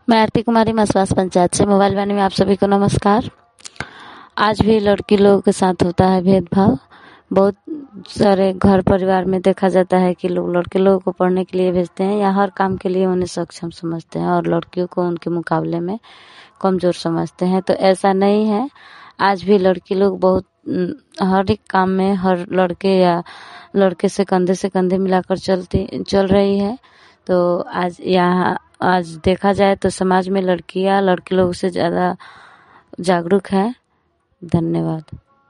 मैं आरती कुमारी मसवास पंचायत से मोबाइल वाणी में आप सभी को नमस्कार। आज भी लड़की लोगों के साथ होता है भेदभाव। बहुत सारे घर परिवार में देखा जाता है कि लोग लड़के लोगों को पढ़ने के लिए भेजते हैं या हर काम के लिए उन्हें सक्षम समझते हैं और लड़कियों को उनके मुकाबले में कमज़ोर समझते हैं। तो ऐसा नहीं है, आज भी लड़की लोग बहुत हर एक काम में हर लड़के या लड़के से कंधे मिलाकर चल रही है। तो आज देखा जाए तो समाज में लड़कियां लड़के लोगों से ज़्यादा जागरूक है। धन्यवाद।